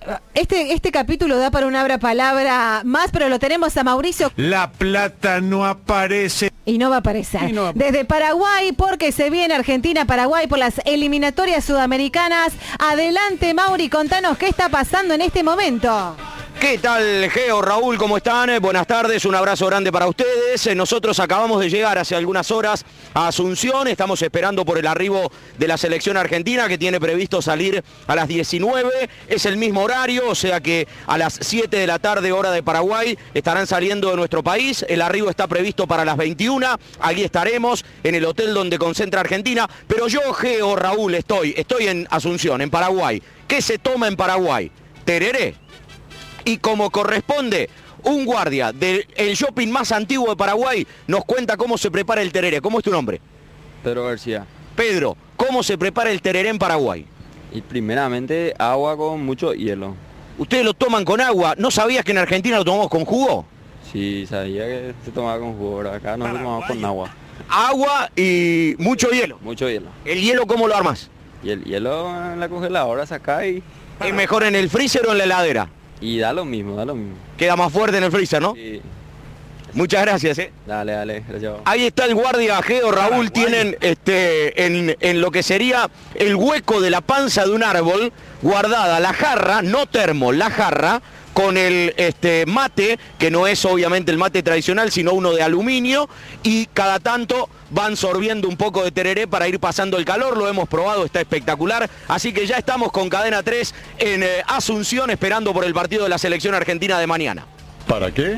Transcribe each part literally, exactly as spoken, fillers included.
este, este capítulo da para una abra palabra más, pero lo tenemos a Mauricio. La plata no aparece. Y no va a aparecer. No va a... Desde Paraguay, porque se viene Argentina-Paraguay por las eliminatorias sudamericanas. Adelante, Mauri, contanos qué está pasando en este momento. ¿Qué tal, Geo, Raúl? ¿Cómo están? Buenas tardes, un abrazo grande para ustedes. Nosotros acabamos de llegar hace algunas horas a Asunción. Estamos esperando por el arribo de la selección argentina, que tiene previsto salir a las diecinueve. Es el mismo horario, o sea que a las siete de la tarde, hora de Paraguay, estarán saliendo de nuestro país. El arribo está previsto para las veintiuna. Allí estaremos, en el hotel donde concentra Argentina. Pero yo, Geo, Raúl, estoy, estoy en Asunción, en Paraguay. ¿Qué se toma en Paraguay? Tereré. Y como corresponde, un guardia del el shopping más antiguo de Paraguay nos cuenta cómo se prepara el tereré. ¿Cómo es tu nombre? Pedro García. Pedro, ¿cómo se prepara el tereré en Paraguay? Y primeramente agua con mucho hielo. ¿Ustedes lo toman con agua? ¿No sabías que en Argentina lo tomamos con jugo? Sí, sabía que se tomaba con jugo, pero acá no lo tomamos con agua. Agua y mucho hielo. Mucho hielo. ¿El hielo cómo lo armas? Y el hielo en la congeladora saca y... ¿Es mejor en el freezer o en la heladera? Y da lo mismo, da lo mismo. Queda más fuerte en el freezer, ¿no? Sí. Muchas gracias, ¿eh? Dale, dale, gracias. Ahí está el guardia, Geo, Raúl, tienen este, en, en lo que sería el hueco de la panza de un árbol, guardada la jarra, no termo, la jarra, con el este, mate, que no es obviamente el mate tradicional, sino uno de aluminio, y cada tanto van sorbiendo un poco de tereré para ir pasando el calor. Lo hemos probado, está espectacular. Así que ya estamos con Cadena tres en eh, Asunción, esperando por el partido de la selección argentina de mañana. ¿Para qué?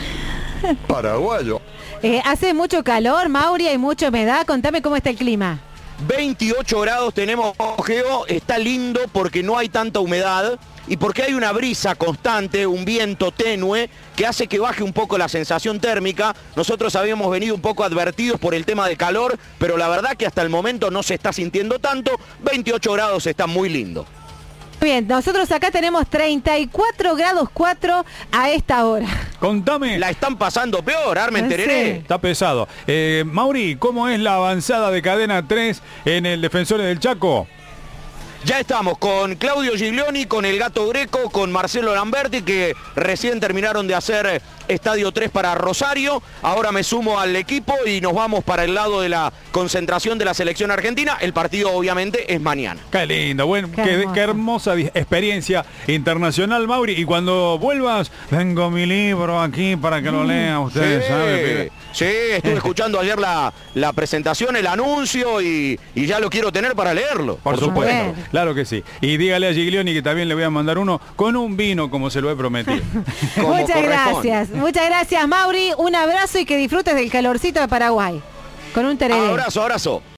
Paraguayo. Eh, hace mucho calor, Mauri, hay mucha humedad. Contame cómo está el clima. veintiocho grados tenemos, Geo, está lindo porque no hay tanta humedad y porque hay una brisa constante, un viento tenue que hace que baje un poco la sensación térmica. Nosotros habíamos venido un poco advertidos por el tema de calor, pero la verdad que hasta el momento no se está sintiendo tanto. veintiocho grados está muy lindo. Bien, nosotros acá tenemos treinta y cuatro grados cuatro a esta hora. Contame. La están pasando peor, Armen Tereré. Sí. Está pesado. Eh, Mauri, ¿cómo es la avanzada de Cadena tres en el Defensores del Chaco? Ya estamos con Claudio Giglioni, con el Gato Greco, con Marcelo Lamberti, que recién terminaron de hacer Estadio tres para Rosario. Ahora me sumo al equipo y nos vamos para el lado de la concentración de la selección argentina. El partido obviamente es mañana. Qué lindo, bueno, qué, qué, qué hermosa experiencia internacional, Mauri. Y cuando vuelvas, tengo mi libro aquí para que lo lean ustedes, sí, ¿sabe? Sí, estuve escuchando ayer la, la presentación, el anuncio y, y ya lo quiero tener para leerlo. Por, por supuesto, supuesto, claro que sí. Y dígale a Giglioni que también le voy a mandar uno con un vino, como se lo he prometido. Muchas gracias, muchas gracias, Mauri. Un abrazo y que disfrutes del calorcito de Paraguay. Con un tereré. Abrazo, abrazo.